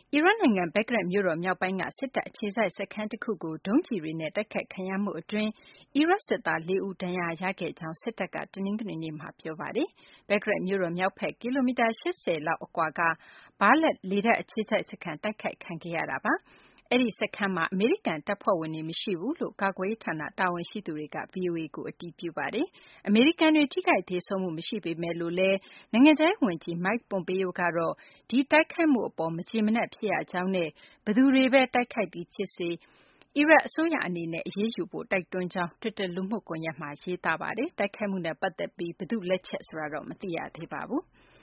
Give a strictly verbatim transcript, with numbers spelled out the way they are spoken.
အီရတ်နိုင်ငံ ဘဂ္ဂဒက်မြို့တော် မြောက်ပိုင်းက စစ်တပ်အခြေစိုက် စခန်းတခုကို ဒုံးကျည်တွေနဲ့ တိုက်ခိုက်ခံရမှုအတွင်း အီရတ်စစ်သား လေးဦး ဒဏ်ရာရခဲ့ကြောင်း စစ်တပ်က တနင်္ဂနွေနေ့မှာ ပြောပါတယ်။ ဘဂ္ဂဒက်မြို့တော် မြောက်ဘက် ကီလိုမီတာ ၈၀ လောက် အကွာက Balad လေတပ်အခြေစိုက်စခန်း တိုက်ခိုက်ခံခဲ့ရတာပါ။ အဲဒီစခန်းမှာ အမေရိကန်တပ်ဖွဲ့ဝင်တွေ မရှိဘူးလို့ ကာကွယ်ရေးဌာန တာဝန်ရှိသူတွေက ဗွီအိုအေကို အတည်ပြုပါတယ်။ အမေရိကန်တွေ ထိခိုက်သေဆုံးမှု မရှိပေမယ်လို့လည်း နိုင်ငံခြားရေးဝန်ကြီး Mike Pompeo ကတော့ ဒီတိုက်ခိုက်မှုအပေါ် မကျေမနပ် ဖြစ်ရကြောင်းနဲ့ ဘယ်သူတွေပဲ တိုက်ခိုက်သည်ဖြစ်စေ အီရတ်အစိုးရအနေနဲ့ အရေးယူဖို့ တိုက်တွန်းကြောင်း တွစ်တာ လူမှုကွန်ရက်မှာ ရေးသားပါတယ်။ တိုက်ခိုက်မှုနဲ့ ပတ်သက်ပြီး ဘယ်သူ့လက်ချက် ဆိုတာတော့ မသိရသေးပါဘူး။